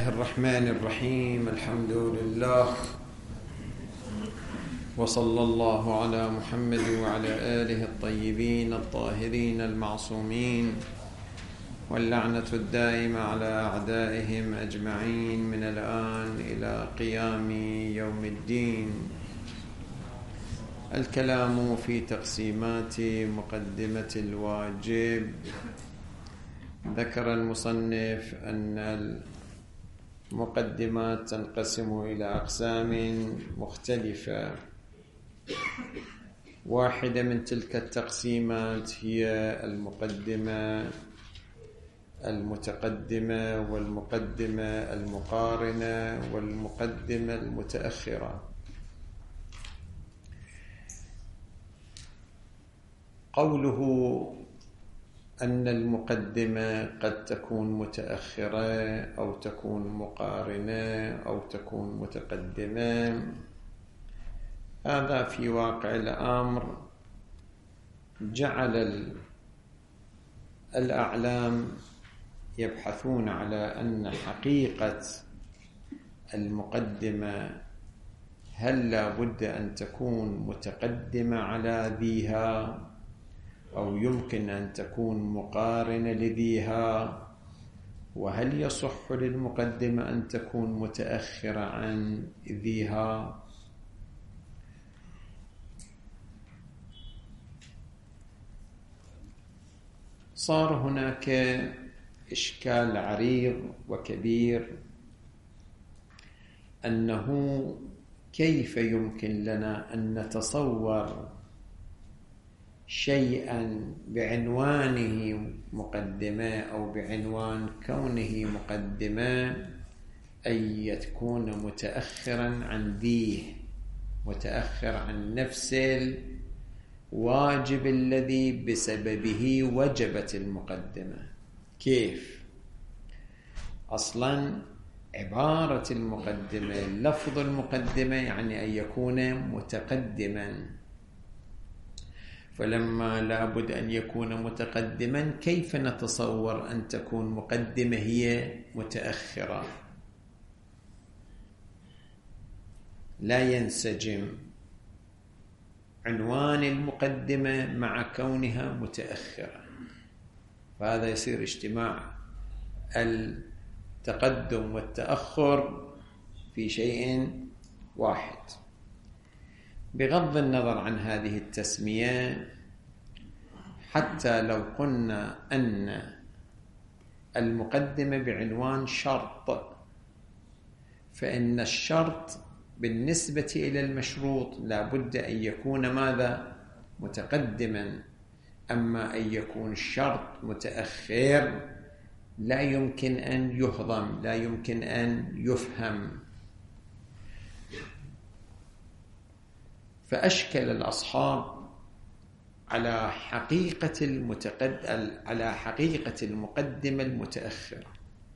الله الرحمن الرحيم. الحمد لله وصلى الله على محمد وعلى آله الطيبين الطاهرين المعصومين، واللعنة الدائمة على أعدائهم أجمعين من الآن إلى قيام يوم الدين. الكلام في تقسيمات مقدمة الواجب. ذكر المصنف أن المقدمات تنقسم إلى أقسام مختلفة. واحدة من تلك التقسيمات هي المقدمة المتقدمة والمقدمة المقارنة والمقدمة المتأخرة. قوله أن المقدمة قد تكون متأخرة أو تكون مقارنة أو تكون متقدمة، هذا في واقع الأمر جعل الأعلام يبحثون على أن حقيقة المقدمة هل لا بد أن تكون متقدمة على ذيها أو يمكن أن تكون مقارنة لذيها، وهل يصح للمقدمة أن تكون متأخرة عن ذيها. صار هناك إشكال عريض وكبير، أنه كيف يمكن لنا أن نتصور شيئا بعنوانه مقدمة أو بعنوان كونه مقدمة أن يكون متأخرا عن ذيه، متأخر عن نفس الواجب الذي بسببه وجبت المقدمة. كيف؟ أصلا عبارة المقدمة، لفظ المقدمة يعني أن يكون متقدما، فلما لابد أن يكون متقدما كيف نتصور أن تكون مقدمة هي متأخرة؟ لا ينسجم عنوان المقدمة مع كونها متأخرة، فهذا يصير اجتماع التقدم والتأخر في شيء واحد. بغض النظر عن هذه التسمية، حتى لو قلنا أن المقدمة بعنوان شرط، فإن الشرط بالنسبة إلى المشروط لا بد أن يكون ماذا؟ متقدما. أما أن يكون الشرط متأخر لا يمكن أن يهضم، لا يمكن أن يفهم. فأشكل الأصحاب على حقيقة المقدمة المتأخرة،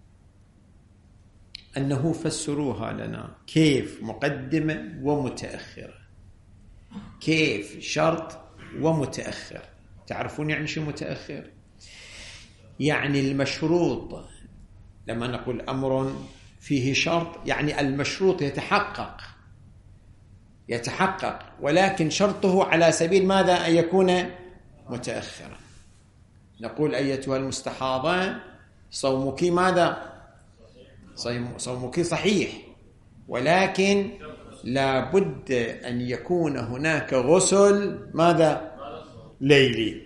أنه فسروها لنا كيف مقدمة ومتأخرة، كيف شرط ومتأخر. تعرفون يعني شو متأخر؟ يعني المشروط، لما نقول أمر فيه شرط يعني المشروط يتحقق، ولكن شرطه على سبيل ماذا؟ أن يكون متأخرا. نقول أيتها المستحاضة صومك ماذا؟ صومك صحيح، ولكن لا بد أن يكون هناك غسل ماذا؟ ليلي.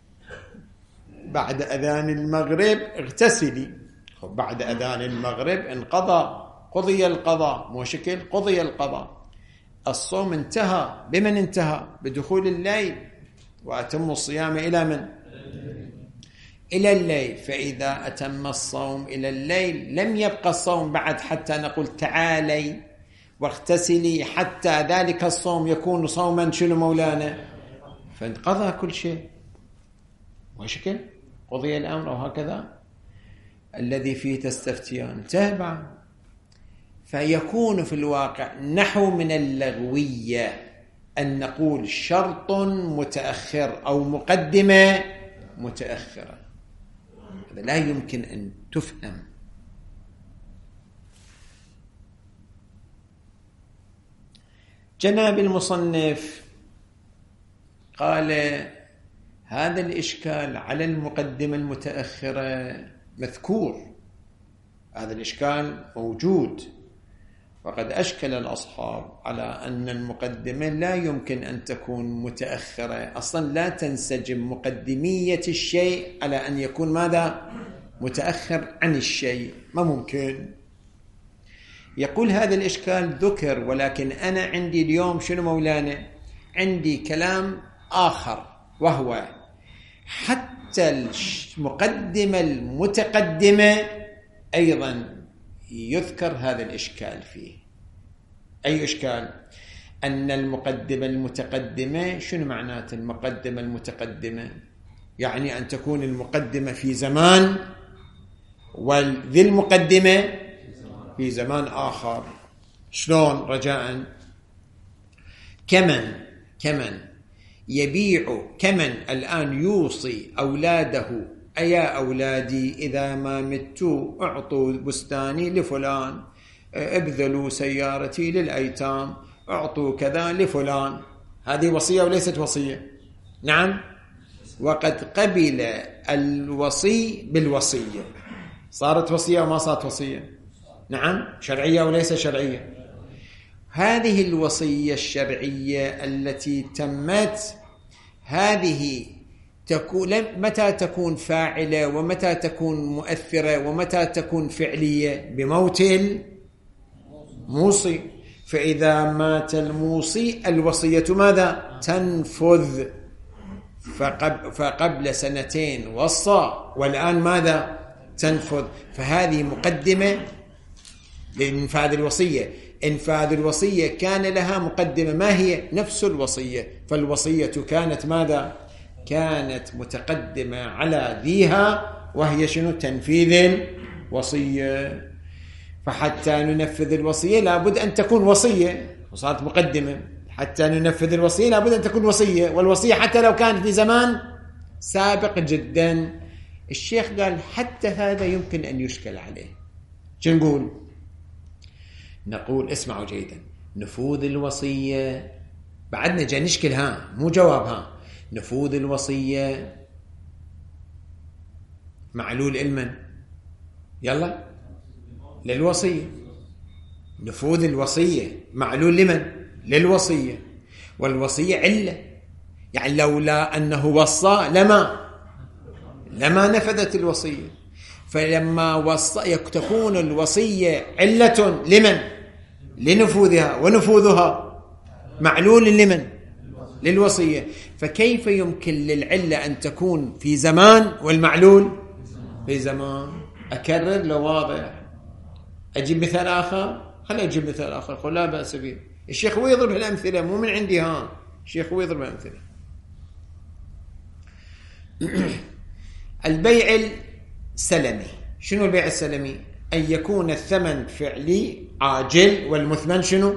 بعد أذان المغرب اغتسلي، بعد أذان المغرب قضي القضاء، مو شكل قضي القضاء. الصوم انتهى، بمن انتهى؟ بدخول الليل، وأتم الصيام إلى من؟ إلى الليل. فإذا أتم الصوم إلى الليل لم يبقى الصوم بعد حتى نقول تعالي واغتسلي حتى ذلك الصوم يكون صوما شنو مولانا؟ فانقضى كل شيء، وشكل قضي الأمر. وهكذا الذي فيه تستفتيان تابع. فيكون في الواقع نحو من اللغوية أن نقول شرط متأخر أو مقدمة متأخرة، هذا لا يمكن أن تفهم. جناب المصنف قال هذا الإشكال على المقدمة المتأخرة مذكور، هذا الإشكال موجود، وقد أشكل الأصحاب على أن المقدمة لا يمكن أن تكون متأخرة، أصلا لا تنسجم مقدمية الشيء على أن يكون ماذا؟ متأخر عن الشيء، ما ممكن. يقول هذا الإشكال ذكر، ولكن أنا عندي اليوم شنو مولانا؟ عندي كلام آخر، وهو حتى المقدمة المتقدمة أيضا يذكر هذا الإشكال فيه. أي إشكال؟ أن المقدمة المتقدمة، شنو معنات المقدمة المتقدمة؟ يعني أن تكون المقدمة في زمان وذي المقدمة في زمان آخر. شلون؟ رجاء كمن يبيع، كمن الآن يوصي أولاده أيا أولادي إذا ما متوا أعطوا بستاني لفلان، ابذلوا سيارتي للأيتام، أعطوا كذا لفلان. هذه وصية وليست وصية؟ نعم. وقد قبل الوصي بالوصية، صارت وصية وما صارت وصية؟ نعم. شرعية وليس شرعية؟ هذه الوصية الشرعية التي تمت، هذه متى تكون فاعلة ومتى تكون مؤثرة ومتى تكون فعلية؟ بموت الموصي. فإذا مات الموصي الوصية ماذا؟ تنفذ. فقبل سنتين وصى والآن ماذا؟ تنفذ. فهذه مقدمة لإنفاذ الوصية. إنفاذ الوصية كان لها مقدمة، ما هي؟ نفس الوصية. فالوصية كانت ماذا؟ كانت متقدمة على ذيها، وهي شنو؟ تنفيذ الوصية. فحتى ننفذ الوصية لابد أن تكون وصية، وصارت مقدمة. حتى ننفذ الوصية لابد أن تكون وصية، والوصية حتى لو كانت في زمان سابق جدا. الشيخ قال حتى هذا يمكن أن يشكل عليه. شو نقول؟ نقول اسمعوا جيدا، نفوذ الوصية بعدنا جاي نشكل، مو جواب. نفوذ الوصية معلول المن؟ يلا للوصية. نفوذ الوصية معلول لمن؟ للوصية. والوصية علة، يعني لولا أنه وصى لما نفذت الوصية. فلما وصى تكون الوصية علة لمن؟ لنفوذها، ونفوذها معلول لمن؟ للوصية. فكيف يمكن للعلة أن تكون في زمان والمعلول في زمان؟ أكرر لو واضح. أجيب مثال آخر؟ خلينا نجيب مثال آخر، لا بأس به. الشيخ هو يضرب الأمثلة، مو من عندي. الشيخ هو يضرب الأمثلة. البيع السلمي. شنو البيع السلمي؟ أن يكون الثمن فعلي عاجل، والمثمن شنو؟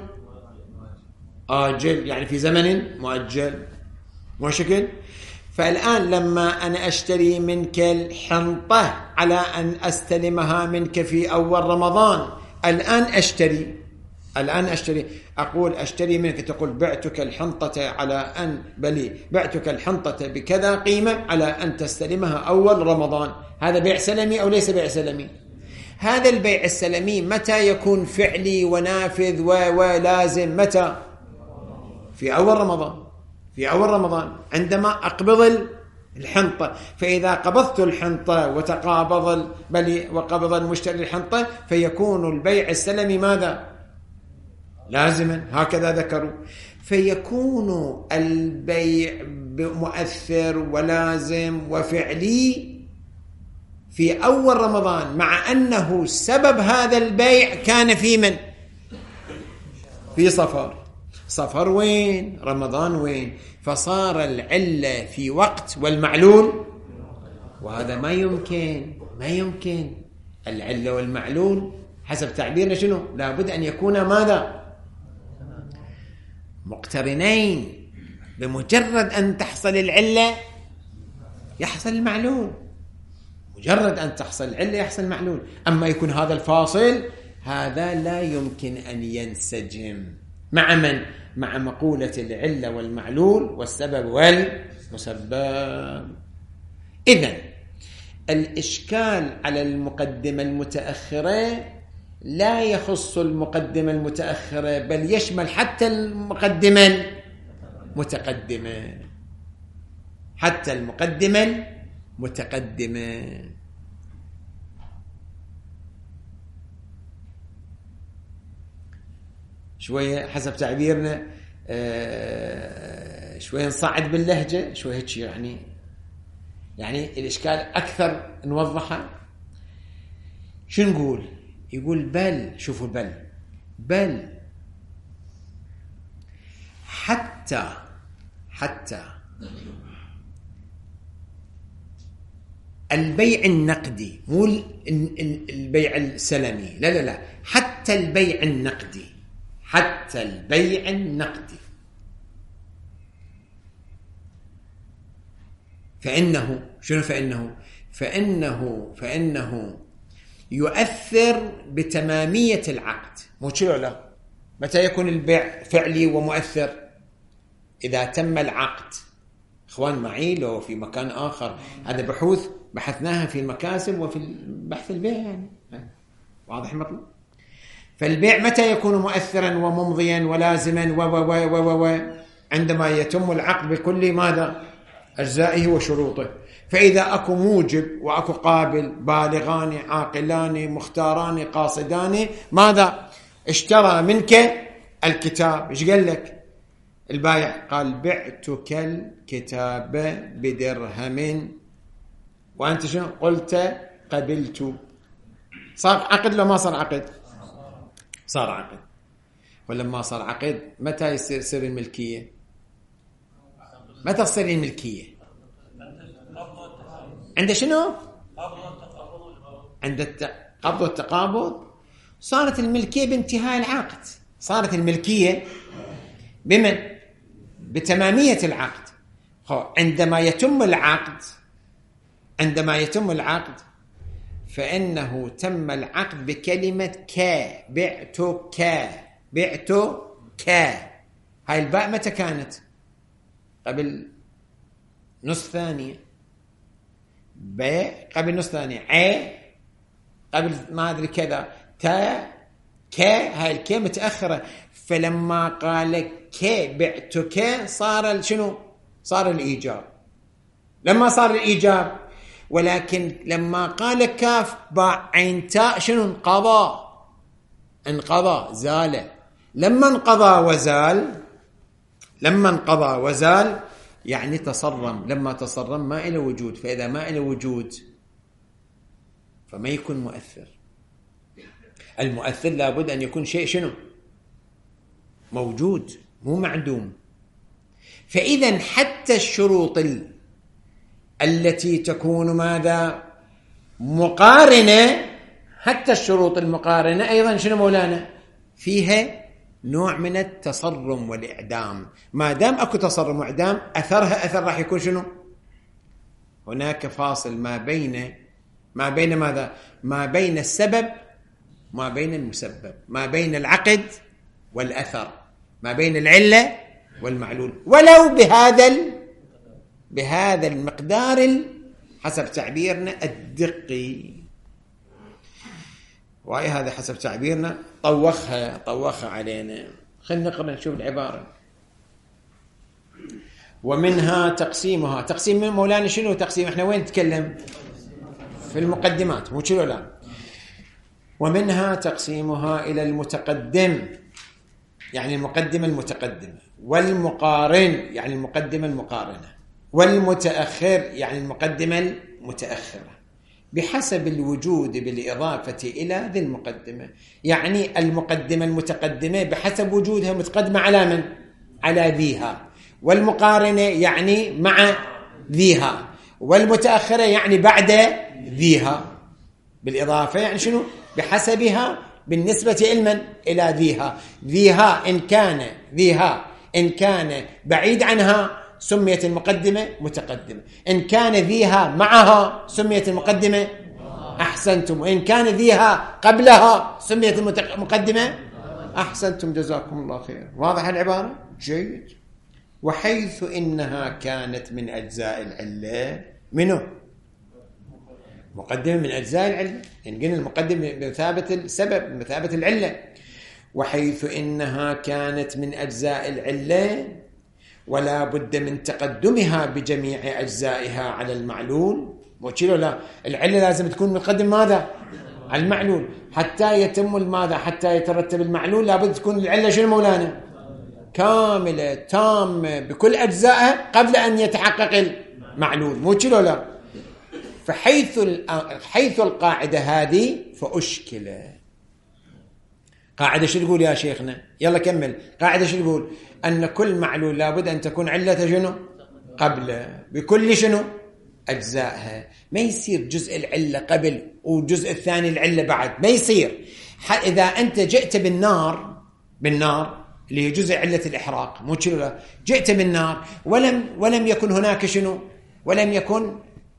آجل، يعني في زمن مؤجل. مو شكل؟ فالآن لما أنا أشتري منك الحنطة على أن أستلمها منك في أول رمضان، الآن أشتري أقول أشتري منك، تقول بعتك الحنطة على أن بعتك الحنطة بكذا قيمة على أن تستلمها أول رمضان. هذا بيع سلمي أو ليس بيع سلمي؟ هذا البيع السلمي متى يكون فعلي ونافذ ولازم؟ متى؟ في أول رمضان عندما أقبض الحنطة. فإذا قبضت الحنطة وقبض المشتري الحنطة، فيكون البيع السلمي ماذا؟ لازما. هكذا ذكروا. فيكون البيع مؤثر ولازم وفعلي في أول رمضان، مع أنه سبب هذا البيع كان في من؟ في صفر وين؟ رمضان وين؟ فصار العلة في وقت والمعلول، وهذا ما يمكن. العلة والمعلول حسب تعبيرنا شنو؟ لابد أن يكون ماذا؟ مقترنين. بمجرد أن تحصل العلة يحصل المعلول، مجرد أن تحصل العلة يحصل المعلول. أما يكون هذا الفاصل، هذا لا يمكن أن ينسجم. مع من؟ مع مقولة العلة والمعلول والسبب والمسبب. إذن الإشكال على المقدمة المتأخرة لا يخص المقدمة المتأخرة، بل يشمل حتى المقدمة المتقدمة، حتى المقدمة المتقدمة. شوية حسب تعبيرنا شوية نصعد باللهجة، شوية هيك يعني الإشكال أكثر نوضحه. شو نقول؟ يقول بل، شوفوا بل حتى البيع النقدي، مو البيع السلمي، لا، حتى البيع النقدي، حتى البيع النقدي، فإنه شنو؟ فإنه يؤثر بتمامية العقد. مو كذا؟ لا. متى يكون البيع فعلي ومؤثر؟ إذا تم العقد. إخوان معي لو في مكان آخر، هذا بحوث بحثناها في المكاسب وفي بحث البيع، يعني واضح المطلب. فالبيع متى يكون مؤثرا وممضيا ولازما و عندما يتم العقد بكل ماذا؟ أجزائه وشروطه. فإذا أكو موجب وأكو قابل، بالغان عاقلان مختاران قاصدان، ماذا؟ اشترى منك الكتاب، ايش قال لك البايع؟ قال بعتك الكتاب بدرهم، وأنت شنو قلت؟ قبلت. صار عقد لو ما صار عقد؟ صار عقد. ولما صار عقد متى يصير الملكية؟ متى تصير الملكية؟ عند شنو؟ عند القبض والتقابض. صارت الملكية بانتهاء العقد، صارت الملكية بمن؟ بتمامية العقد. عندما يتم العقد فإنه تم العقد بكلمة بعتك. هاي الباء متى كانت؟ قبل نص ثانية، ب قبل نص ثانية، ع قبل ما أدري كذا، تا ك، هاي الكي متأخرة. فلما قال ك بعتك صار شنو؟ صار الإيجاب. لما صار الإيجاب، ولكن لما قال كاف باء عين تاء شنو؟ انقضى زال. لما انقضى وزال يعني تصرم. لما تصرم ما إلى وجود، فإذا ما إلى وجود فما يكون مؤثر. المؤثر لابد أن يكون شيء شنو؟ موجود، مو معدوم. فإذا حتى الشروط التي تكون ماذا؟ مقارنة، حتى الشروط المقارنة أيضا شنو مولانا؟ فيها نوع من التصرم والإعدام. ما دام أكو تصرم وإعدام، أثرها أثر راح يكون شنو؟ هناك فاصل ما بين ماذا؟ ما بين السبب، ما بين المسبب، ما بين العقد والأثر، ما بين العلة والمعلول، ولو بهذا المقدار حسب تعبيرنا الدقي. وهي هذا حسب تعبيرنا طوخها علينا. خلينا نقرأ نشوف العبارة. ومنها تقسيمها. تقسيم مولانا شنو تقسيم؟ احنا وين نتكلم؟ في المقدمات، مو شنو؟ لا. ومنها تقسيمها إلى المتقدم، يعني المقدمة المتقدمة، والمقارن يعني المقدمة المقارنة، والمتأخر يعني المقدمة المتأخرة، بحسب الوجود بالإضافة إلى ذي المقدمة. يعني المقدمة المتقدمة بحسب وجودها متقدمة على من؟ على ذيها. والمقارنة يعني مع ذيها. والمتأخرة يعني بعد ذيها بالإضافة، يعني شنو؟ بحسبها بالنسبة إلى ذيها. إن كان بعيد عنها سميت المقدمة متقدمة، إن كان ذيها معها سميت المقدمة. أحسنتم. وإن كان ذيها قبلها سميت المقدمة أحسنتم جزاكم الله خير. واضح العبارة؟ جيد. وحيث إنها كانت من أجزاء العلة، منه مقدمة من أجزاء العلة، يعني قلنا المقدمة بمثابة السبب، بمثابة العلة. وحيث إنها كانت من أجزاء العلة ولا بد من تقدمها بجميع أجزائها على المعلول. وكيلو لا، العلة لازم تكون مقدم ماذا؟ على المعلول. حتى يتم الماذا؟ حتى يترتب المعلول لابد تكون العلة شنو مولانا؟ كاملة تامة بكل أجزائها قبل أن يتحقق المعلول. مو كيلو لا. فحيث القاعدة هذه فأشكل. قاعدة شو تقول يا شيخنا؟ يلا كمل. قاعدة شو تقول؟ أن كل معلول لابد أن تكون علة شنو؟ قبله بكل شنو؟ أجزائها. ما يصير جزء العلة قبل وجزء الثاني العلة بعد، ما يصير. إذا أنت جئت بالنار اللي هي جزء علة الإحراق، مو كذا، جئت بالنار ولم يكن هناك شنو؟ ولم يكن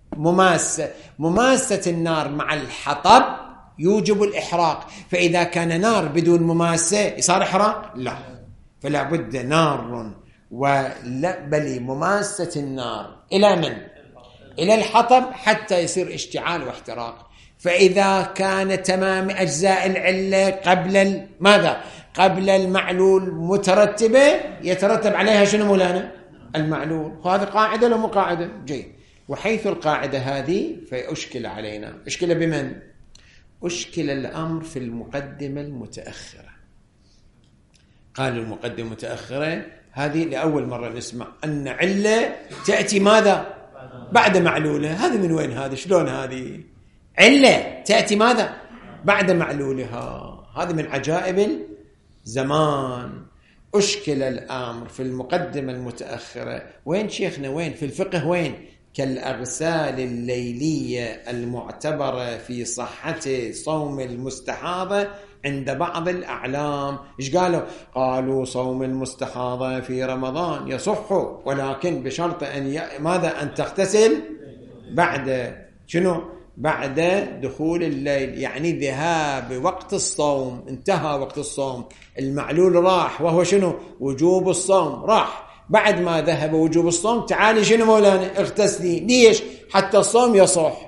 مماسة النار مع الحطب يوجب الإحراق. فإذا كان نار بدون مماسة صار إحراق؟ لا. فلا بد نار بل مماسة النار إلى من؟ إلى الحطب حتى يصير اشتعال واحتراق. فإذا كان تمام أجزاء العلة قبل ماذا؟ قبل المعلول مترتبة، يترتب عليها شنو مولانا؟ المعلول. وهذه قاعدة لو مو قاعدة؟ جيد. وحيث القاعدة هذه فأشكل علينا. أشكل بمن؟ أشكل الأمر في المقدمة المتأخرة. قال المقدمة المتأخرة هذه لأول مرة نسمع أن علة تأتي ماذا؟ بعد معلولة. هذه من وين هذه؟ شلون هذه؟ علة تأتي ماذا؟ بعد معلولها. هذا من عجائب الزمان. أشكل الأمر في المقدمة المتأخرة. وين شيخنا؟ وين في الفقه؟ وين؟ كالأغسال الليلية المعتبرة في صحة صوم المستحاضة عند بعض الأعلام. إيش قالوا؟ قالوا صوم المستحاضة في رمضان يصح، ولكن بشرط ماذا؟ أن تغتسل بعد شنو؟ بعد دخول الليل، يعني ذهاب وقت الصوم، انتهى وقت الصوم، المعلول راح، وهو شنو؟ وجوب الصوم راح. بعد ما ذهب وجوب الصوم تعالي شنو مولانا؟ اغتسلي. ليش؟ حتى الصوم يصح.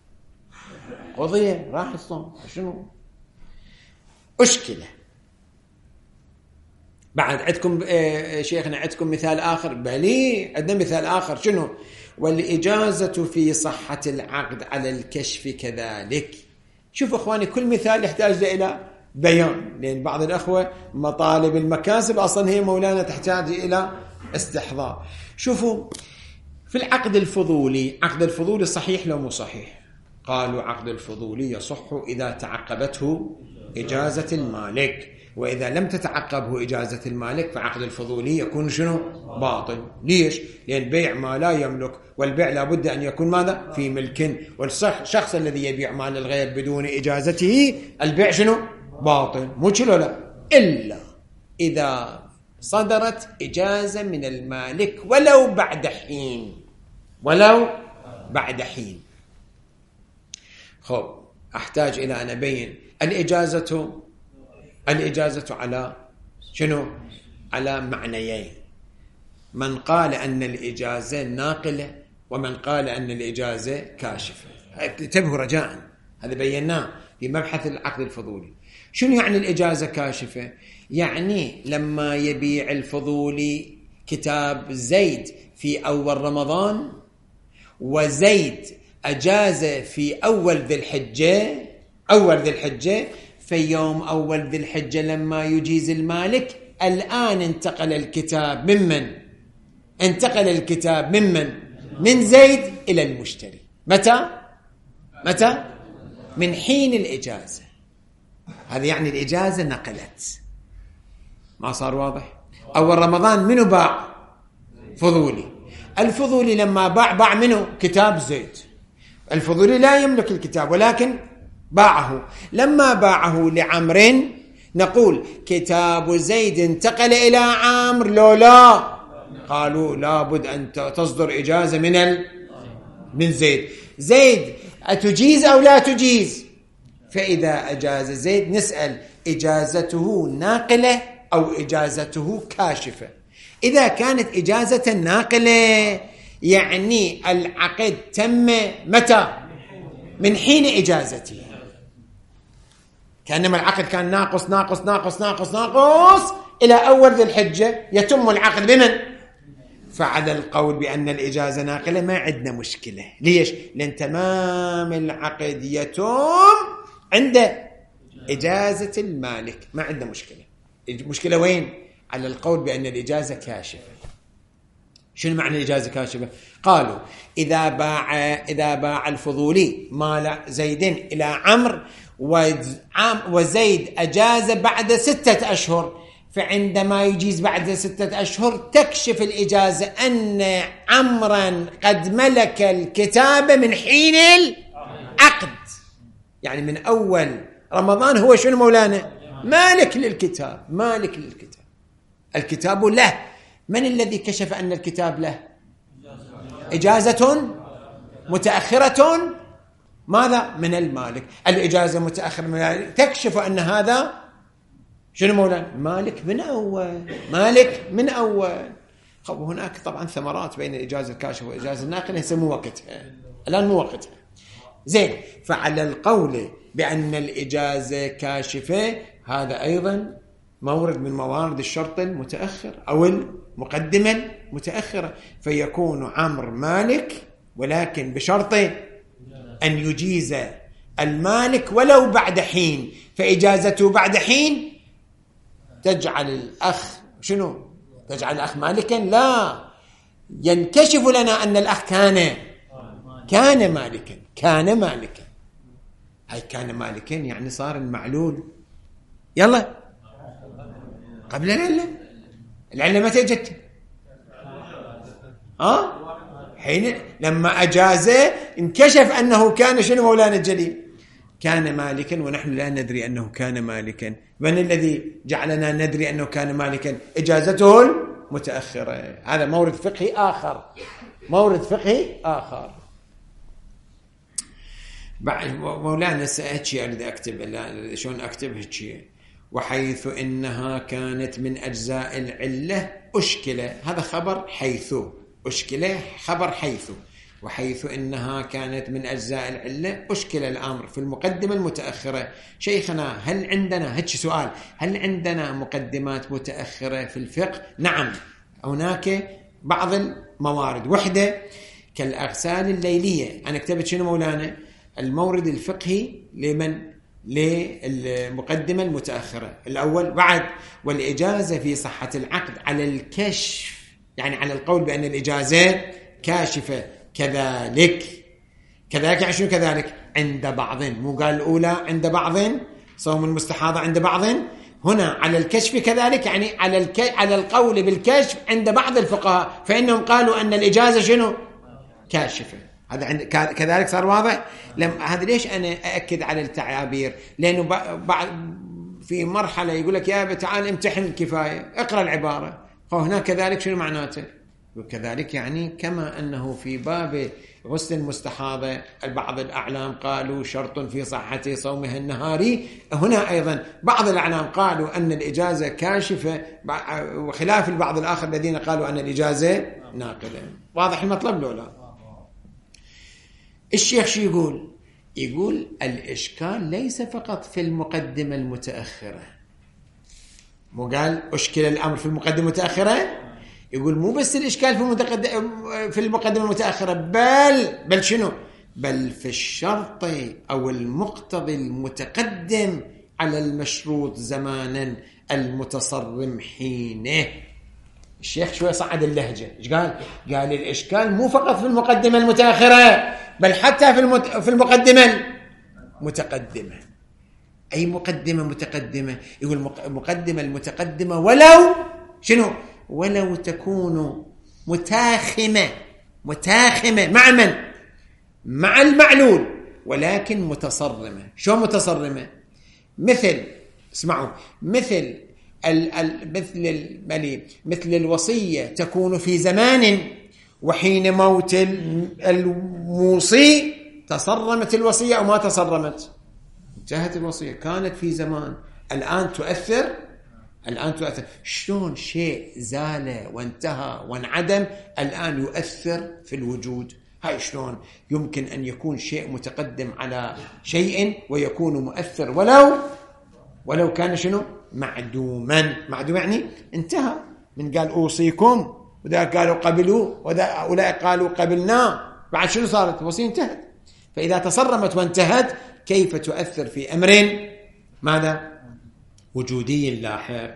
قضية راح الصوم. شنو؟ أشكله. بعد عندكم شيخنا عندكم مثال آخر؟ بلي عندنا مثال آخر. شنو؟ والإجازة في صحة العقد على الكشف كذلك. شوف أخواني، كل مثال يحتاج إلى بيان، لأن بعض الأخوة مطالب المكاسب أصلا هي مولانا تحتاج إلى استحضار. شوفوا في العقد الفضولي، عقد الفضولي صحيح لو مو صحيح؟ قالوا عقد الفضولي يصح إذا تعقبته إجازة المالك، وإذا لم تتعقبه إجازة المالك فعقد الفضولي يكون شنو؟ باطل. ليش؟ لأن بيع ما لا يملك، والبيع لابد أن يكون ماذا؟ في ملك، والشخص الذي يبيع مال الغير بدون إجازته البيع شنو؟ باطل. مو كله لا، إلا إذا صدرت إجازة من المالك ولو بعد حين، ولو بعد حين. خب أحتاج إلى أن أبين الإجازة على شنو؟ على معنيين. من قال أن الإجازة ناقلة، ومن قال أن الإجازة كاشفة. انتبهوا رجاء، هذا بيناه في مبحث العقد الفضولي. شنو يعني الإجازة كاشفة؟ يعني لما يبيع الفضولي كتاب زيد في أول رمضان، وزيد أجاز في أول ذي الحجة، في يوم أول ذي الحجة لما يجيز المالك، الآن انتقل الكتاب ممن؟ انتقل الكتاب من زيد إلى المشتري. متى؟ من حين الإجازة. هذا يعني الإجازة نقلت. ما صار واضح؟ أول رمضان منو باع؟ فضولي. الفضولي لما باع منو؟ كتاب زيد. الفضولي لا يملك الكتاب ولكن باعه. لما باعه لعمر نقول كتاب زيد انتقل إلى عمر لو لا؟ قالوا لابد أن تصدر إجازة من زيد. أتجيز أو لا تجيز؟ فإذا أجاز زيد نسأل إجازته ناقلة أو إجازته كاشفة. إذا كانت إجازة ناقلة يعني العقد تم متى؟ من حين إجازته، كأنما العقد كان ناقص ناقص ناقص ناقص ناقص إلى أول ذي الحجة يتم العقد بمن؟ فعلى القول بأن الإجازة ناقلة ما عندنا مشكلة. ليش؟ لأن تمام العقد يتم عند إجازة المالك، ما عندنا مشكلة. المشكلة وين؟ على القول بأن الإجازة كاشفة. شنو معنى الإجازة كاشفة؟ قالوا إذا باع الفضولي مال زيد إلى عمرو وزيد أجاز بعد 6 أشهر، فعندما يجيز بعد 6 أشهر تكشف الإجازة أن عمرا قد ملك الكتاب من حين العقد، يعني من أول رمضان هو شنو مولانا؟ مالك للكتاب، مالك للكتاب، الكتاب له. من الذي كشف أن الكتاب له؟ إجازة متأخرة ماذا؟ من المالك. الإجازة متأخرة من المالك تكشف أن هذا شنو مولانا؟ مالك من أول، مالك من أول. هناك طبعا ثمرات بين الإجازة الكاشفة والإجازة الناقلة، هسه مو وقتها الآن، مو وقتها. زين، فعلى القول بأن الإجازة كاشفة هذا أيضا مورد من موارد الشرط المتأخر أو المقدمة المتأخرة، فيكون عمرو مالك ولكن بشرط أن يجيز المالك ولو بعد حين، فإجازته بعد حين تجعل الأخ شنو؟ تجعل الأخ مالكا؟ لا، ينكشف لنا أن الأخ كان مالكا، كان مالكا. هاي كان مالكا يعني صار المعلول يلا قبل العلة متى جت؟ حين لما أجازه انكشف أنه كان شنو مولانا الجليل؟ كان مالكا، ونحن لا ندري أنه كان مالكا. من الذي جعلنا ندري أنه كان مالكا؟ إجازته المتأخرة. هذا مورد فقهي آخر، مورد فقهي آخر. بعد مولانا هيك أريد أكتب، شلون أكتب هيك؟ وحيث إنها كانت من أجزاء العلة أشكلة، هذا خبر حيث، أشكلة خبر حيث. وحيث إنها كانت من أجزاء العلة أشكل الأمر في المقدمة المتأخرة. شيخنا هل عندنا هيك سؤال، هل عندنا مقدمات متأخرة في الفقه؟ نعم، هناك بعض الموارد، وحدة كالأغسال الليلية. أنا كتبت شنو مولانا؟ المورد الفقهي لمن؟ للمقدمة المتأخرة الأول. بعد والإجازة في صحة العقد على الكشف، يعني على القول بأن الإجازة كاشفة. كذلك يعني شنو كذلك؟ عند بعض، مو قال الأولى عند بعض صوم المستحاضة عند بعض، هنا على الكشف كذلك، يعني على القول بالكشف عند بعض الفقهاء، فإنهم قالوا أن الإجازة شنو؟ كاشفة. هذا كذلك صار واضح. هذا ليش أنا أأكد على التعابير؟ لأنه في مرحلة يقول لك يا أبا تعال امتحن الكفاية، اقرأ العبارة، فهنا كذلك شنو معناته؟ وكذلك يعني كما أنه في باب غسل المستحاضة بعض الأعلام قالوا شرط في صحة صومها النهاري، هنا أيضا بعض الأعلام قالوا أن الإجازة كاشفة، وخلاف البعض الآخر الذين قالوا أن الإجازة ناقلة. واضح المطلب لو لا؟ الشيخ شو يقول؟ يقول الإشكال ليس فقط في المقدمة المتأخرة، مو قال أشكل الأمر في المقدمة المتأخرة؟ يقول مو بس الإشكال في المقدمة المتأخرة، بل شنو؟ بل في الشرط أو المقتضي المتقدم على المشروط زمانا المتصرم حينه. الشيخ شوي صعد اللهجة، إيش قال؟ قال الإشكال مو فقط في المقدمة المتأخرة، بل حتى في المقدمة المتقدمة. أي مقدمة متقدمة؟ يقول المقدمة المتقدمة ولو شنو؟ ولو تكون متاخمة مع من؟ مع المعلول، ولكن متصرمة. شو متصرمة؟ مثل اسمعوا، مثل مثل الوصية تكون في زمان، وحين موت الموصي تصرمت الوصية أو ما تصرمت؟ انتهت الوصية، كانت في زمان الآن تؤثر. شلون شيء زال وانتهى وانعدم الآن يؤثر في الوجود؟ هاي شلون يمكن أن يكون شيء متقدم على شيء ويكون مؤثر ولو كان شنو معدوما يعني انتهى. من قال أوصيكم وذا قالوا قبلوا وأولئك قالوا قبلنا، بعد شنو صارت؟ الوصية انتهت. فإذا تصرمت وانتهت كيف تؤثر في أمر ماذا؟ وجودي لاحق.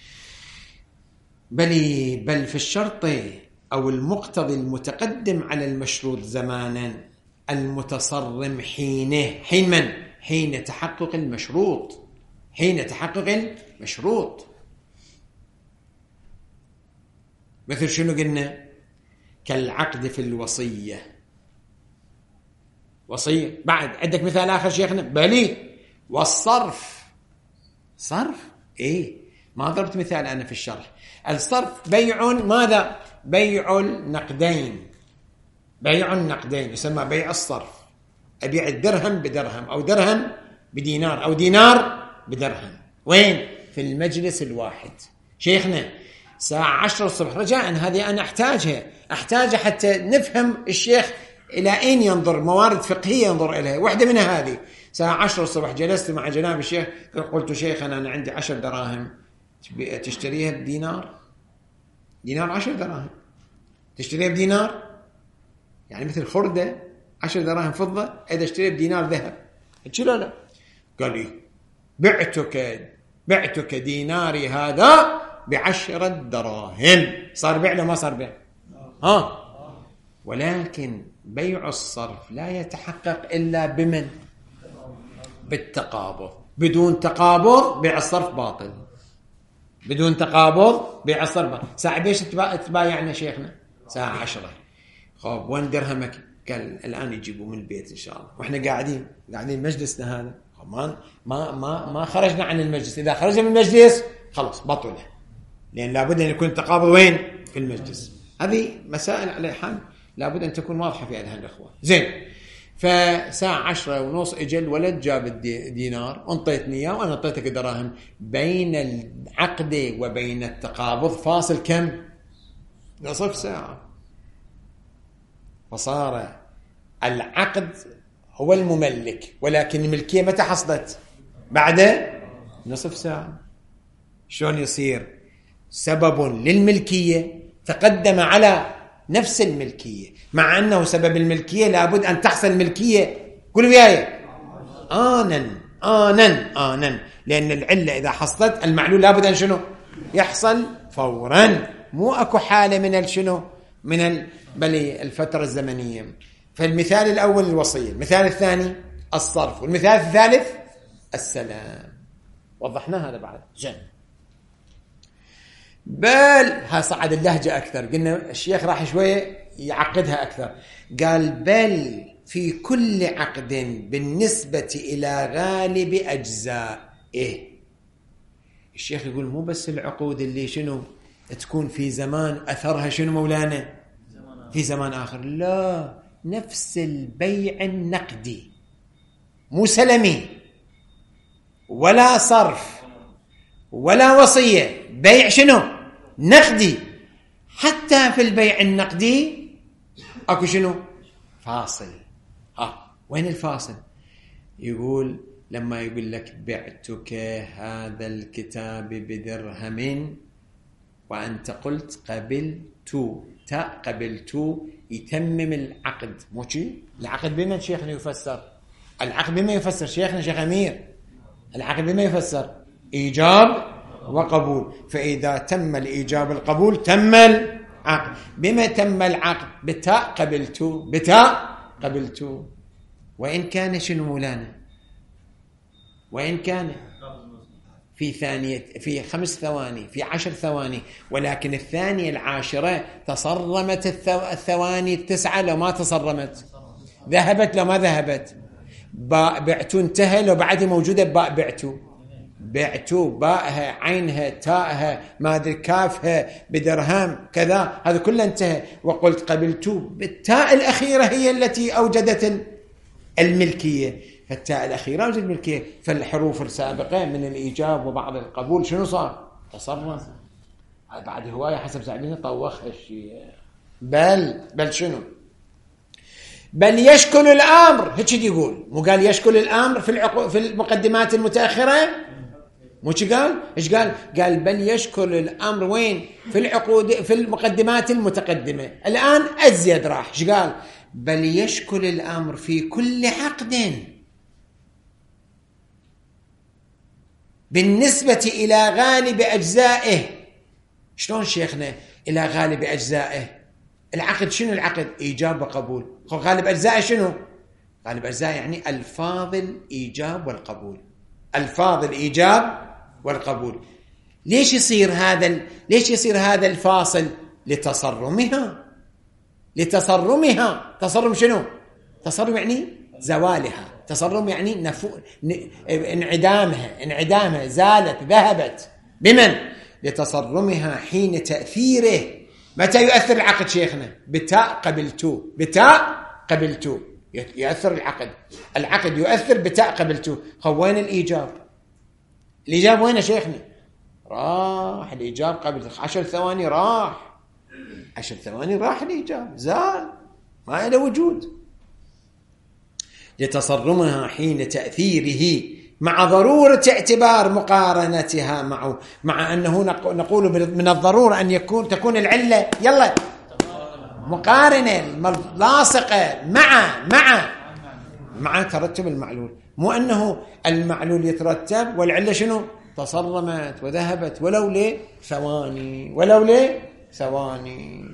بل في الشرط أو المقتضي المتقدم على المشروط زمانا المتصرم حين تحقق المشروط. مثل شنو قلنا؟ كالعقد في الوصية. وصية بعد عندك مثال آخر شيخنا؟ بلي والصرف. إيه ما ضربت مثال أنا في الشرح. الصرف بيع ماذا؟ بيع النقدين يسمى بيع الصرف. أبيع الدرهم بدرهم أو درهم بدينار أو دينار بدرهم. وين؟ في المجلس الواحد. شيخنا الساعة 10 الصبح رجاء هذه أنا أحتاجها حتى نفهم الشيخ إلى أين ينظر، موارد فقهية ينظر إليها. واحدة منها هذه الساعة 10 الصبح جلست مع جناب الشيخ قلت شيخنا أنا عندي 10 دراهم تشتريها بدينار 10 دراهم تشتريها بدينار، يعني مثل خردة 10 دراهم فضة إذا اشتريها بدينار ذهب. قلت لا. قال لي بعتك ديناري هذا ب10 دراهم. صار بيع ولا ما صار بيع؟ ولكن بيع الصرف لا يتحقق إلا بالتقابض. بدون تقابض بيع الصرف باطل. ساعة بيش تبايعنا شيخنا؟ الساعة 10. خب وين درهمك؟ قال الآن يجيبوا من البيت إن شاء الله. وإحنا قاعدين مجلسنا هذا ما خرجنا عن المجلس. إذا خرجنا من المجلس خلاص بطله، لأن لابد أن يكون تقابض وين؟ في المجلس. هذه مسائل على حال لابد أن تكون واضحة في أذهان الأخوة. زين، فساعة 10:30 اجى الولد جاب الدينار انطيتني اياه وانا اعطيتك دراهم. بين العقد وبين التقابض فاصل كم؟ نصف ساعة. فصار العقد هو المملك، ولكن الملكية متى حصلت؟ بعد نصف ساعة. شلون يصير سبب للملكية تقدم على نفس الملكية، مع أنه سبب الملكية لابد أن تحصل الملكية كل وياي آنا، لأن العلة إذا حصلت المعلول لابد أن شنو يحصل فورا، مو أكو حالة من بل الفترة الزمنية. فالمثال الأول الوصية، المثال الثاني الصرف، والمثال الثالث السلام. وضحنا هذا بعد. جن بل صعد اللهجة أكثر. قلنا الشيخ راح شوية يعقدها أكثر. قال بل في كل عقد بالنسبة إلى غالب أجزائه. الشيخ يقول مو بس العقود اللي تكون في زمان أثرها مولانا في زمان آخر، لا، نفس البيع النقدي، مو سلمي ولا صرف ولا وصية، بيع نقدي. حتى في البيع النقدي اكو فاصل. وين الفاصل؟ يقول لما يقول لك بعتك هذا الكتاب بدرهم وأنت قلت قبلت يتمم العقد. موشي العقد بما شيخنا يفسر؟ العقد بما يفسر شيخنا شيخ أمير؟ العقد بما يفسر إيجاب وقبول. فإذا تم الإيجاب القبول تم العقد. بما تم العقد؟ بتاء قبلت. وإن كان مولانا؟ وإن كان في ثانية، في 5 ثواني، في 10 ثواني، ولكن الثانية العاشرة تصرمت الثواني 9 لو ما تصرمت، ذهبت لو ما ذهبت. بعت انتهى لو بعد موجودة بعتوا باءها عينها تاءها ما ادري كافها بدرهم كذا، هذا كله انتهى. وقلت قبلت بالتاء الأخيرة هي التي أوجدت الملكية. فالتاء الأخيرة وجد ملكية، فالحروف السابقة من الإيجاب وبعض القبول شنو صار؟ تصرف. بعد هواية حسب سعدين طوخ الشيء. بل شنو؟ بل يشكل الأمر، هيك يقول، مو قال يشكل الأمر في المقدمات المتأخرة؟ مو قال؟ ايش قال؟ قال بل يشكل الأمر وين؟ في العقود، في المقدمات المتقدمة. الآن أزيد راح ايش قال؟ بل يشكل الأمر في كل عقد بالنسبة إلى غالب أجزائه. شلون شيخنا إلى غالب أجزائه؟ العقد شنو العقد؟ إيجاب وقبول. غالب أجزائه شنو؟ غالب أجزائه يعني ألفاظ الإيجاب والقبول، ألفاظ الإيجاب والقبول. ليش يصير هذا الفاصل؟ لتصرمها. تصرم شنو؟ تصرم يعني زوالها، تصرم يعني انعدامها، زالت، ذهبت. بمن؟ لتصرمها حين تأثيره. متى يؤثر العقد شيخنا؟ بتاء قبلتو يؤثر العقد يؤثر بتاء قبلتو. وين الإيجاب وين شيخنا؟ راح الإيجاب قبل 10 ثواني، راح 10 ثواني راح الإيجاب، زال، ما له وجود. لتصرمها حين تأثيره مع ضرورة اعتبار مقارنتها مع أنه نقول من الضرورة أن تكون العلة مقارنة لاصقة مع ترتب المعلول. مو أنه المعلول يترتب والعلة شنو؟ تصرمت وذهبت ولو لثواني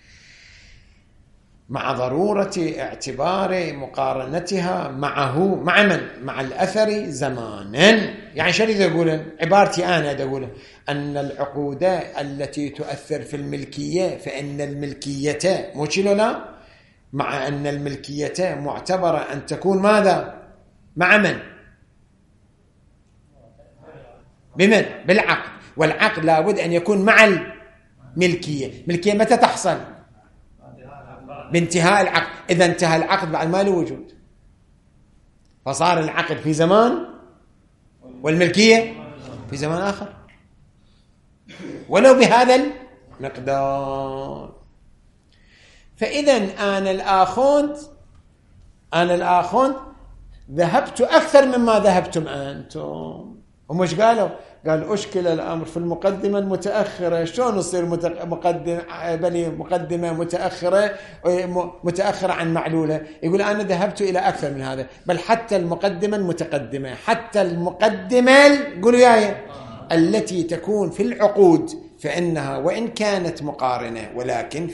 مع ضرورة اعتبار مقارنتها معه، مع من؟ مع الأثر زمانا. يعني شو يقولون؟ عبارتي أنا أقول أن العقود التي تؤثر في الملكية، فإن الملكية لا، مع أن الملكية معتبرة أن تكون ماذا؟ مع من؟ بمن؟ بالعقد. والعقد لابد أن يكون مع الملكية. ملكية متى تحصل؟ بانتهاء العقد. إذا انتهى العقد بعد ما له وجود، فصار العقد في زمان والملكية في زمان آخر، ولو بهذا المقدار. فإذا أنا الآخوند ذهبت أكثر مما ذهبتم أنتم. هم ايش قالوا؟ قال أشكل الأمر في المقدمة المتأخرة. شلون يصير مقدمة متأخرة عن معلولة؟ يقول أنا ذهبت إلى أكثر من هذا، بل حتى المقدمة المتقدمة، حتى المقدمة قولوا ياي التي تكون في العقود، فإنها وإن كانت مقارنة ولكن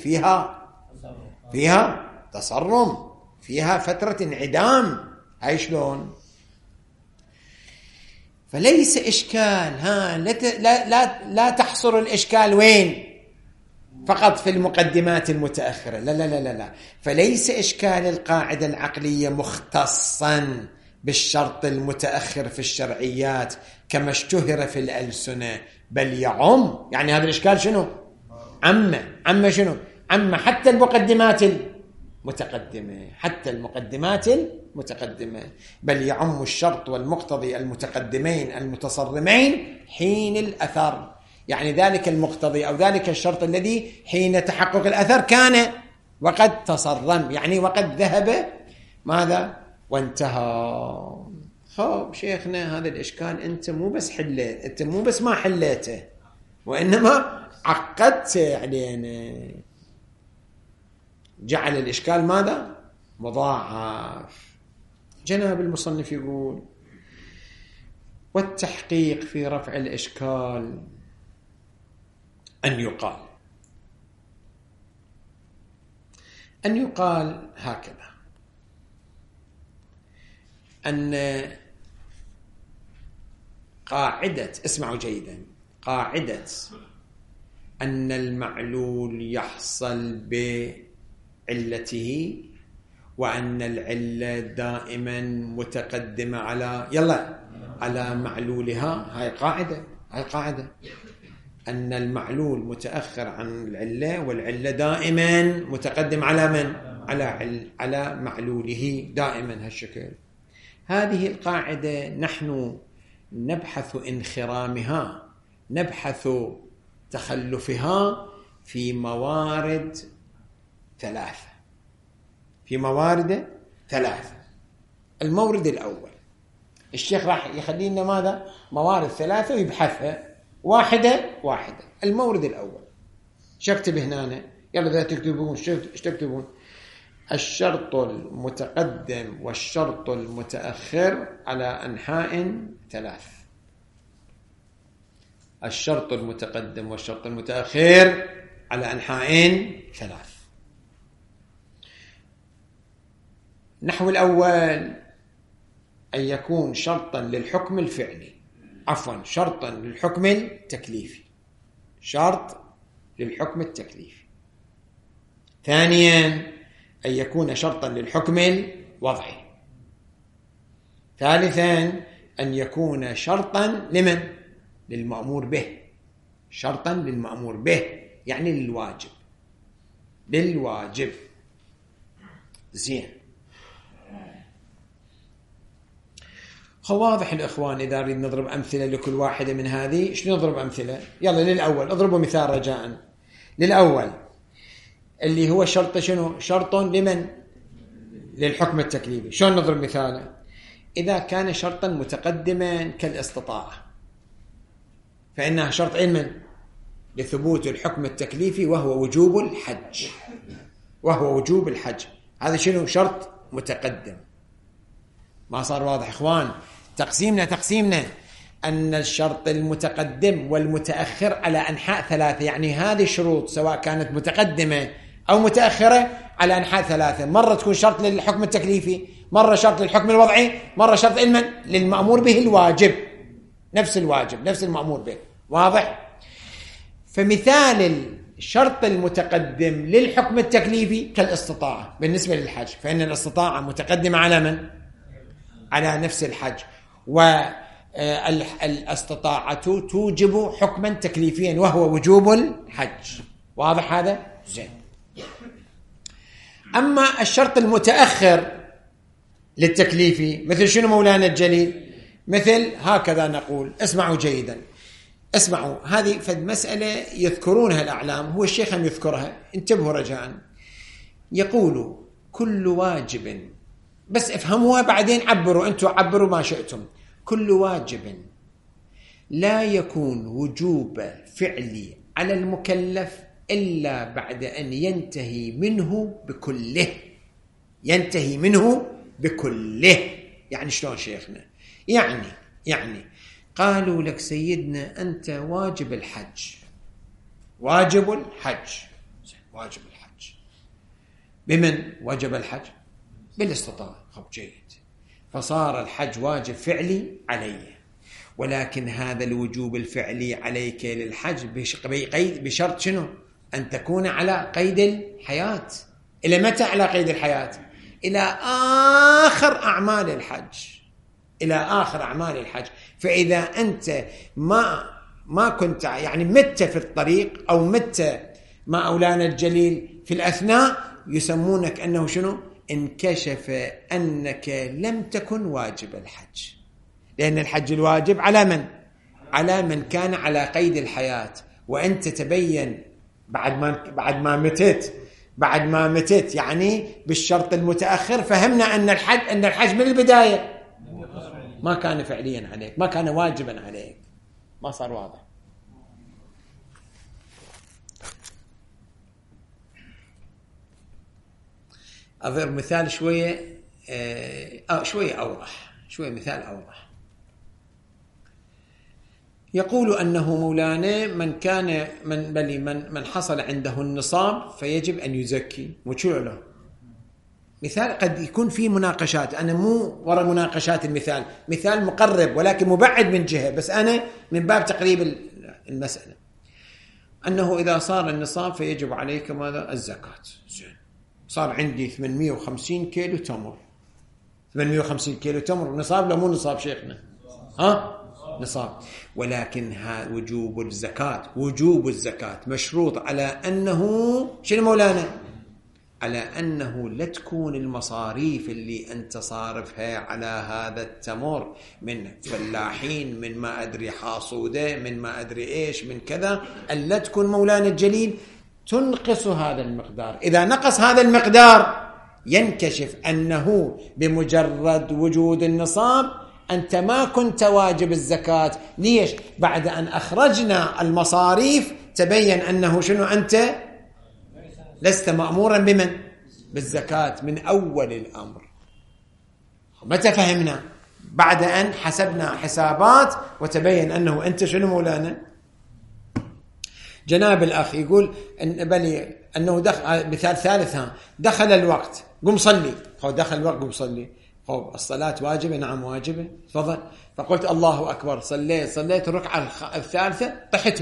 فيها تصرم، فيها فترة انعدام. هاي شلون؟ فليس إشكال، لا تحصر الإشكال وين؟ فقط في المقدمات المتأخرة. لا. فليس إشكال القاعدة العقلية مختصا بالشرط المتأخر في الشرعيات كما اشتهر في الألسنة، بل يعم. يعني هذا الإشكال شنو؟ عم شنو؟ عم حتى المقدمات المتقدمة، بل يعم الشرط والمقتضي المتقدمين المتصرمين حين الأثر. يعني ذلك المقتضي أو ذلك الشرط الذي حين تحقق الأثر كان وقد تصرم، يعني وقد ذهب ماذا؟ وانتهى. خب شيخنا هذا الإشكال أنت مو بس ما حليته، وإنما عقدته علينا، جعل الإشكال ماذا؟ مضاعف. جناب المصنف يقول: والتحقيق في رفع الإشكال أن يقال هكذا، أن قاعدة، اسمعوا جيدا، قاعدة أن المعلول يحصل بعلته وأن العلة دائما متقدمة على معلولها. هاي قاعدة أن المعلول متأخر عن العلة والعلة دائما متقدم على من؟ على معلوله دائما. هالشكل هذه القاعدة نحن نبحث انخرامها، نبحث تخلفها في موارد ثلاثة. في موارد ثلاثة. المورد الأول الشيخ راح يخلي لنا ماذا؟ موارد ثلاثة ويبحثها واحدة واحدة. المورد الأول شكتب هنا، يلا إذا تكتبون ايش تكتبون؟ الشرط المتقدم والشرط المتأخر على أنحاء ثلاث. الشرط المتقدم والشرط المتأخر على أنحاء ثلاث. نحو الأول أن يكون شرطا للحكم الفعلي، عفوا شرطا للحكم التكليفي، شرط للحكم التكليفي. ثانيا أن يكون شرطا للحكم الوضعي. ثالثا أن يكون شرطا لمن؟ للمأمور به، شرطا للمأمور به يعني للواجب، للواجب. زين، واضح الإخوان؟ إذا نريد نضرب أمثلة لكل واحدة من هذه، إيش نضرب أمثلة؟ يلا للأول اضربوا مثال رجاء. للأول اللي هو شرط شنو؟ شرط لمن؟ للحكم التكليفي. شلون نضرب مثاله؟ إذا كان شرطا متقدما كالاستطاعة فإنها شرط علما لثبوت الحكم التكليفي وهو وجوب الحج، وهو وجوب الحج. هذا شنو؟ شرط متقدم. ما صار واضح إخوان؟ تقسيمنا أن الشرط المتقدم والمتأخر على أنحاء ثلاثة، يعني هذه الشروط سواء كانت متقدمة أو متأخرة على أنحاء ثلاثة. مرة تكون شرط للحكم التكليفي، مرة شرط للحكم الوضعي، مرة شرط علما للمأمور به الواجب، نفس الواجب نفس المأمور به. واضح؟ فمثال الشرط المتقدم للحكم التكليفي كالاستطاعة بالنسبة للحج، فإن الاستطاعة متقدمة على من؟ على نفس الحج، والاستطاعة توجب حكما تكليفيا وهو وجوب الحج. واضح هذا؟ زين. أما الشرط المتأخر للتكليفي مثل شنو مولانا الجليل؟ مثل هكذا نقول، اسمعوا جيدا، اسمعوا، هذه فد مسألة يذكرونها الأعلام، هو الشيخ هم يذكرها، انتبهوا رجاء. يقول كل واجب، بس افهموها بعدين عبروا، انتوا عبروا ما شئتم. كل واجب لا يكون وجوب فعلي على المكلف إلا بعد أن ينتهي منه بكله. ينتهي منه بكله يعني شلون شيخنا؟ يعني قالوا لك سيدنا أنت واجب الحج، واجب الحج، واجب الحج بمن وجب الحج؟ بالاستطاعة. خب جيد، فصار الحج واجب فعلي علي، ولكن هذا الوجوب الفعلي عليك للحج بشرط شنو؟ أن تكون على قيد الحياة. إلى متى على قيد الحياة؟ إلى آخر أعمال الحج، إلى آخر أعمال الحج. فإذا أنت ما كنت يعني مت في الطريق أو مت مع أولانا الجليل في الأثناء، يسمونك أنه شنو؟ انكشف أنك لم تكن واجب الحج، لأن الحج الواجب على من؟ على من كان على قيد الحياة. وأنت تبين بعد ما متت يعني بالشرط المتأخر، فهمنا أن الحج من البداية ما كان فعليا عليك، ما كان واجبا عليك. ما صار واضح؟ أضرب مثال شوية أوضح، شوية مثال أوضح. يقول أنه مولانا من حصل عنده النصاب فيجب أن يزكي. وشو له مثال قد يكون فيه مناقشات، أنا مو وراء مناقشات المثال، مثال مقرب ولكن مبعد من جهة، بس أنا من باب تقريب المسألة. أنه إذا صار النصاب فيجب عليك ماذا؟ الزكاة. صار عندي 850 كيلو تمر، 850 كيلو تمر نصاب؟ لا مو نصاب شيخنا، نصاب. ولكن وجوب الزكاة مشروط على أنه شنو مولانا؟ على أنه لا تكون المصاريف اللي أنت صارفها على هذا التمر من فلاحين، من ما أدري حاصودة، من ما أدري إيش، من كذا، ألا تكون مولانا الجليل تنقص هذا المقدار. إذا نقص هذا المقدار ينكشف أنه بمجرد وجود النصاب أنت ما كنت واجب الزكاة. ليش؟ بعد أن أخرجنا المصاريف تبين أنه شنو؟ أنت لست مأمورا بمن؟ بالزكاة من أول الأمر. متى فهمنا؟ بعد أن حسبنا حسابات وتبين أنه أنت شنو مولانا؟ جناب الأخ يقول بلي أنه دخل، مثال ثالث، دخل الوقت قم صلي. دخل الوقت قم صلي. الصلاة واجبة؟ نعم واجبة. تفضل. فقلت الله أكبر، صليت الركعة الثالثة، طحت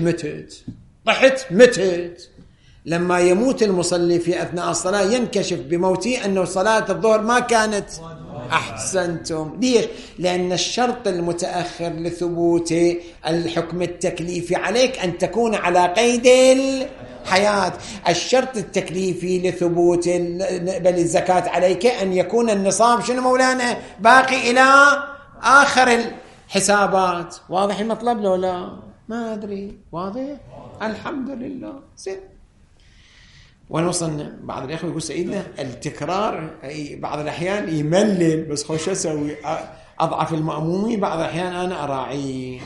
متت. لما يموت المصلي في أثناء الصلاة ينكشف بموته أنه صلاة الظهر ما كانت. أحسنتم. ليش؟ لأن الشرط المتأخر لثبوت الحكم التكليفي عليك أن تكون على قيد الحياة. الشرط التكليفي لثبوت الزكاة عليك أن يكون النصاب شنو مولانا؟ باقي إلى آخر الحسابات. واضح المطلب لو لا؟ ما أدري. واضح؟ الحمد لله. وين وصلنا؟ بعض الأخوة يقول سيدنا التكرار بعض الأحيان يملل، بس خوش أسوي أضعف المأمومين بعض الأحيان أنا أراعي.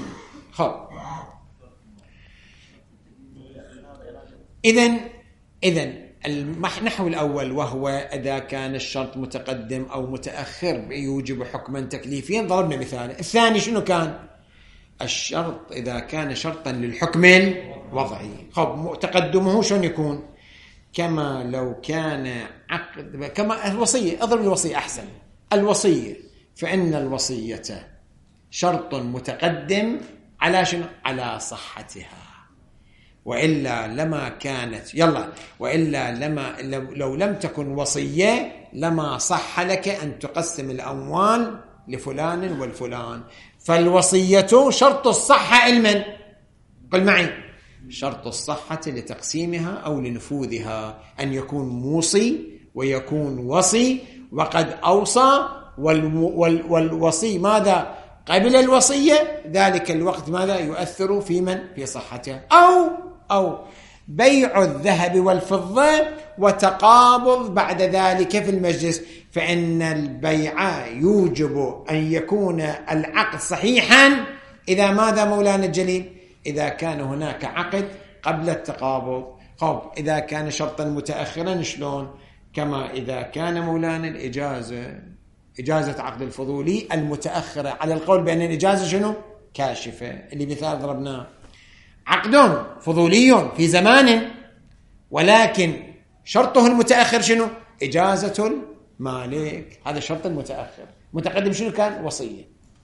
إذن النحو الأول وهو إذا كان الشرط متقدم أو متأخر يوجب حكما تكليفيا، ضربنا مثال. الثاني شنو كان؟ الشرط إذا كان شرطا للحكم الوضعي. تقدمه شنو يكون؟ كما لو كان عقد، كما الوصية. اضرب الوصية أحسن. الوصية، فإن الوصية شرط متقدم على شنو؟ على صحتها. وإلا لما كانت وإلا لو لم تكن وصية لما صح لك أن تقسم الأموال لفلان والفلان. فالوصية شرط الصحة علما. قل معي: شرط الصحة لتقسيمها أو لنفوذها أن يكون موصي ويكون وصي وقد أوصى، والوصي ماذا قبل الوصية ذلك الوقت ماذا يؤثر في من؟ في صحتها. أو بيع الذهب والفضة وتقابض بعد ذلك في المجلس، فإن البيع يوجب أن يكون العقد صحيحا إذا ماذا مولانا الجليل؟ إذا كان هناك عقد قبل التقابض. إذا كان شرطا متأخرا شلون؟ كما إذا كان مولانا إجازة عقد الفضولي المتأخرة، على القول بأن الإجازة شنو؟ كاشفة. اللي مثال ضربناه عقد فضولي في زمان، ولكن شرطه المتأخر شنو؟ إجازة المالك. هذا الشرط المتأخر. متقدم شنو كان؟ وصية.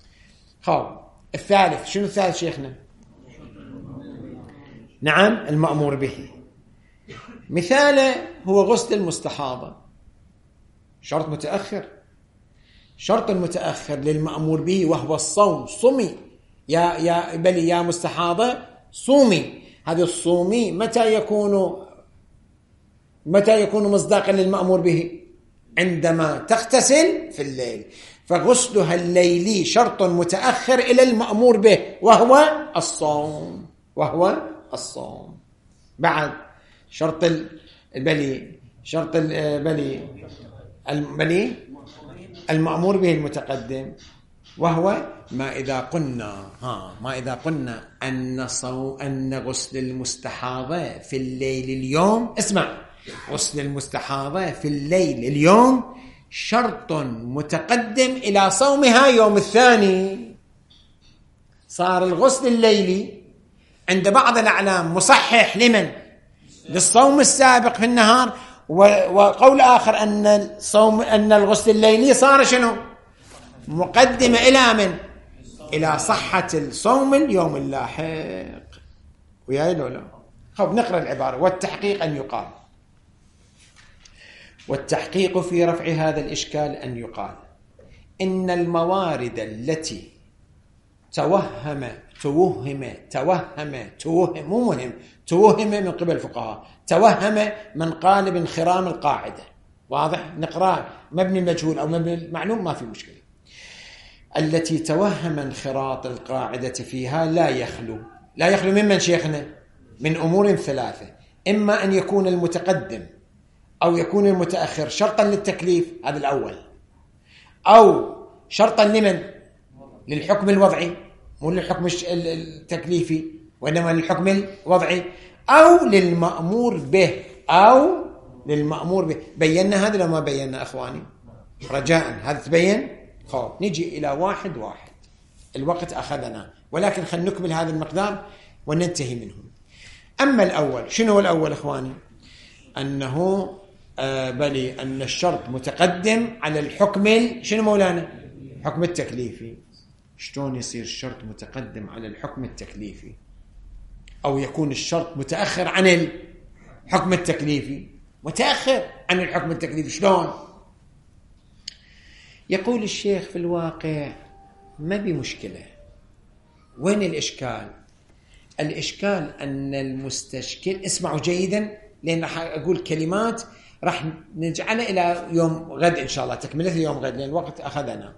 الثالث شنو؟ الثالث شيخنا؟ نعم، المأمور به. مثاله هو غسل المستحاضة، شرط متأخر. شرط المتأخر للمأمور به وهو الصوم. صومي يا مستحاضة صومي. هذا الصومي متى يكون مصداقا للمأمور به؟ عندما تغتسل في الليل. فغسلها الليلي شرط متأخر إلى المأمور به وهو الصوم. بعد شرط البلي المأمور به المتقدم، وهو ما إذا قلنا أن غسل المستحاضة في الليل اليوم، اسمع، غسل المستحاضة في الليل اليوم شرط متقدم إلى صومها يوم الثاني. صار الغسل الليلي عند بعض الأعلام مصحح لمن؟ للصوم السابق في النهار. وقول آخر أن الغسل الليلي صار شنو؟ مقدمة إلى من؟ إلى صحة الصوم اليوم اللاحق. وياي لولا نقرأ العبارة. والتحقيق أن يقال، والتحقيق في رفع هذا الإشكال أن يقال إن الموارد التي توهم من قبل الفقهاء، توهم من قال بانخرام القاعدة، واضح؟ نقرأ مبني المجهول أو مبني المعلوم ما في مشكلة. التي توهم انخراط القاعدة فيها لا يخلو ممن شيخنا؟ من أمور ثلاثة: إما أن يكون المتقدم أو يكون المتأخر شرطا للتكليف، هذا الأول، أو شرطا لمن؟ للحكم الوضعي، مو للحكم التكليفي وإنما للحكم الوضعي، أو للمأمور به. بينا هذا لو ما بينا أخواني؟ رجاء هذا تبين. خب نجي إلى واحد الوقت أخذنا، ولكن خلينا نكمل هذا المقدار وننتهي منه. أما الأول، شنو الأول أخواني؟ أنه أن الشرط متقدم على الحكم شنو مولانا؟ الحكم التكليفي. شلون يصير الشرط متقدم على الحكم التكليفي أو يكون الشرط متأخر عن الحكم التكليفي؟ متأخر عن الحكم التكليفي شلون؟ يقول الشيخ في الواقع ما بمشكلة. وين الإشكال؟ الإشكال أن المستشكل، اسمعوا جيدا لأن راح أقول كلمات راح نجعلها إلى يوم غد إن شاء الله، تكملة يوم غد لأن الوقت أخذنا.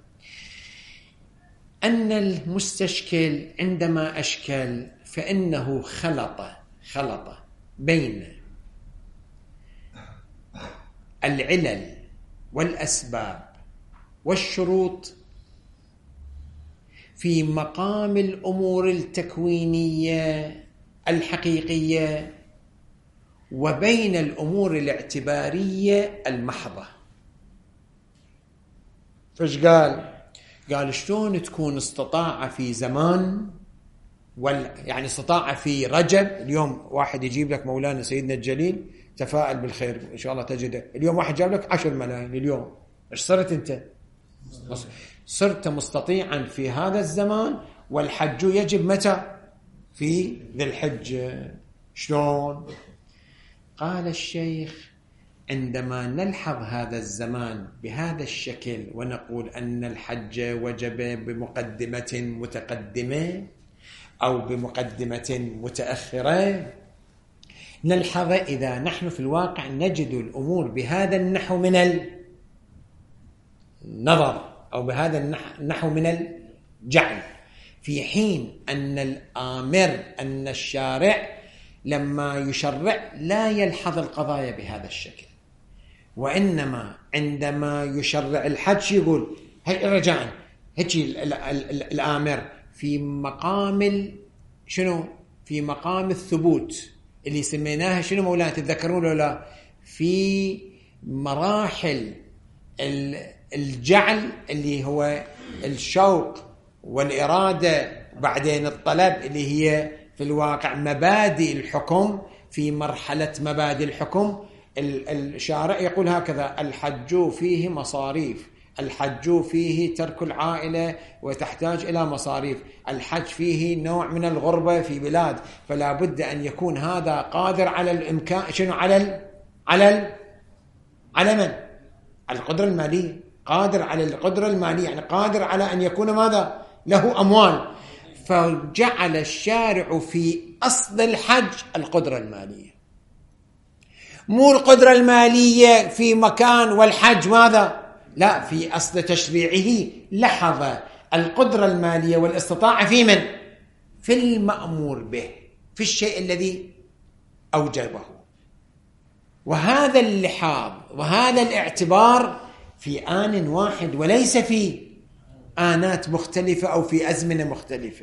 أن المستشكل عندما أشكل فإنه خلط بين العلل والأسباب والشروط في مقام الأمور التكوينية الحقيقية وبين الأمور الاعتبارية المحضة. فش قال شلون تكون استطاع في زمان يعني استطاع في رجب. اليوم واحد يجيب لك مولانا سيدنا الجليل تفاءل بالخير إن شاء الله تجده، اليوم واحد جاب لك 10 ملايين اليوم، إيش صرت أنت؟ صرت مستطيعا في هذا الزمان، والحج يجب متى؟ في ذي الحجة. شلون؟ قال الشيخ عندما نلحظ هذا الزمان بهذا الشكل ونقول أن الحج وجب بمقدمة متقدمة أو بمقدمة متأخرة، نلحظ إذا نحن في الواقع نجد الأمور بهذا النحو من النظر أو بهذا النحو من الجعل، في حين أن الآمر أن الشارع لما يشرع لا يلحظ القضايا بهذا الشكل، وإنما عندما يشرع الحج يقول رجاء هيجي الآمر في مقام شنو؟ في مقام الثبوت اللي سميناها شنو مولانا تتذكرون ولا؟ في مراحل الجعل اللي هو الشوق والإرادة، بعدين الطلب اللي هي في الواقع مبادئ الحكم. في مرحلة مبادئ الحكم الشارع يقول هكذا: الحج فيه مصاريف، الحج فيه ترك العائلة وتحتاج إلى مصاريف، الحج فيه نوع من الغربة في بلاد، فلا بد أن يكون هذا قادر على الإمكان شنو؟ على من؟ على القدرة المالية، قادر على القدرة المالية يعني قادر على أن يكون ماذا؟ له أموال. فجعل الشارع في أصل الحج القدرة المالية، مو القدرة المالية في مكان والحج ماذا؟ لا، في أصل تشريعه لحظ القدرة المالية والاستطاعة في من؟ في المأمور به، في الشيء الذي أوجبه. وهذا اللحاظ وهذا الاعتبار في آن واحد وليس في آنات مختلفة أو في أزمنة مختلفة.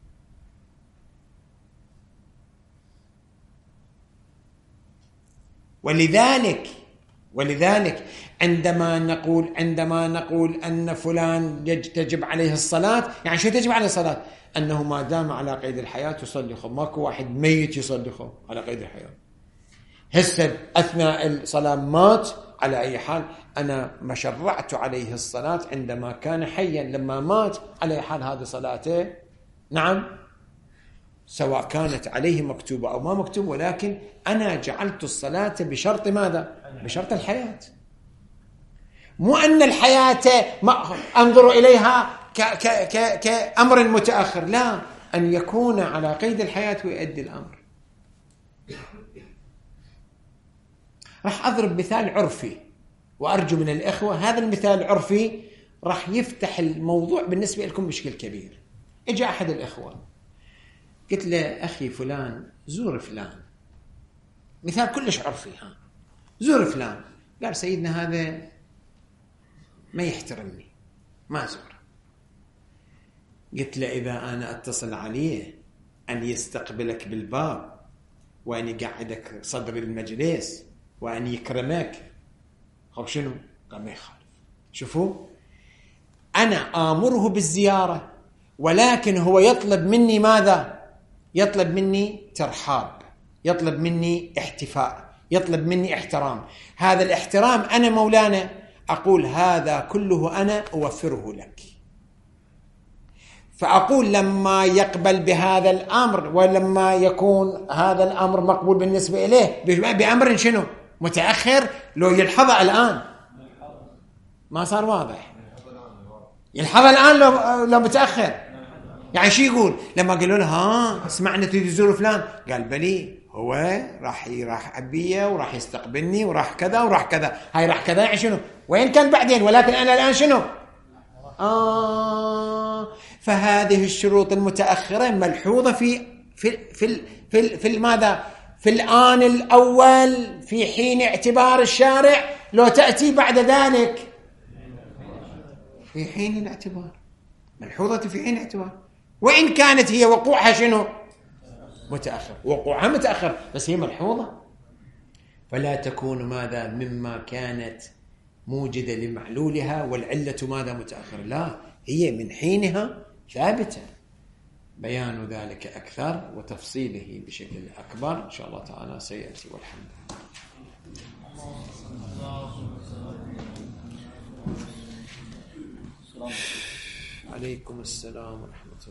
ولذلك عندما نقول أن فلان تجب عليه الصلاة، يعني شو تجب عليه الصلاة؟ أنه ما دام على قيد الحياة يصلي. خب ماكو واحد ميت يصلي خب على قيد الحياة، هسه أثناء الصلاة مات، على أي حال أنا ما شرعت عليه الصلاة عندما كان حيا، لما مات على أي حال هذه صلاته نعم سواء كانت عليه مكتوبة أو ما مكتوبة، ولكن أنا جعلت الصلاة بشرط ماذا؟ بشرط الحياة. مو أن الحياة ما أنظر إليها كأمر متأخر، لا، أن يكون على قيد الحياة ويؤدي الأمر. راح أضرب مثال عرفي وأرجو من الإخوة هذا المثال عرفي راح يفتح الموضوع بالنسبة لكم بشكل كبير. إجا أحد الإخوة قلت له أخي فلان زور فلان، مثال كلش عرفي، زور فلان. قال سيدنا هذا ما يحترمني ما زور. قلت له إذا أنا أتصل عليه أن يستقبلك بالباب وأن يقعدك صدر المجلس وأن يكرمك، خب شنو؟ قال ما يخالف. شوفوا، أنا آمره بالزيارة ولكن هو يطلب مني ماذا؟ يطلب مني ترحاب، يطلب مني احتفاء، يطلب مني احترام. هذا الاحترام أنا مولانا أقول هذا كله أنا أوفره لك. فأقول لما يقبل بهذا الأمر ولما يكون هذا الأمر مقبول بالنسبة إليه بأمر شنو؟ متأخر، لو يلحظه الآن ما صار واضح، يلحظه الآن لو متأخر. يعني شو يقول لما قالوا له سمعنا تريد تزور فلان؟ قال بلي، هو راح أبيه وراح يستقبلني وراح كذا وراح كذا. هاي راح كذا يعني شنو؟ وين كان بعدين؟ ولكن أنا الآن شنو؟ فهذه الشروط المتأخرة ملحوظة في ماذا؟ في الآن الأول في حين اعتبار الشارع، لو تأتي بعد ذلك في حين الاعتبار، ملحوظة في حين الاعتبار، وإن كانت هي وقوعها شنو؟ متأخر، وقوعها متأخر بس هي ملحوظة. فلا تكون ماذا؟ مما كانت موجدة لمعلولها والعلة ماذا؟ متأخر، لا، هي من حينها ثابتة. بيان ذلك أكثر وتفصيله بشكل أكبر إن شاء الله تعالى سيأتي، والحمد لله. عليكم السلام ورحمة الله.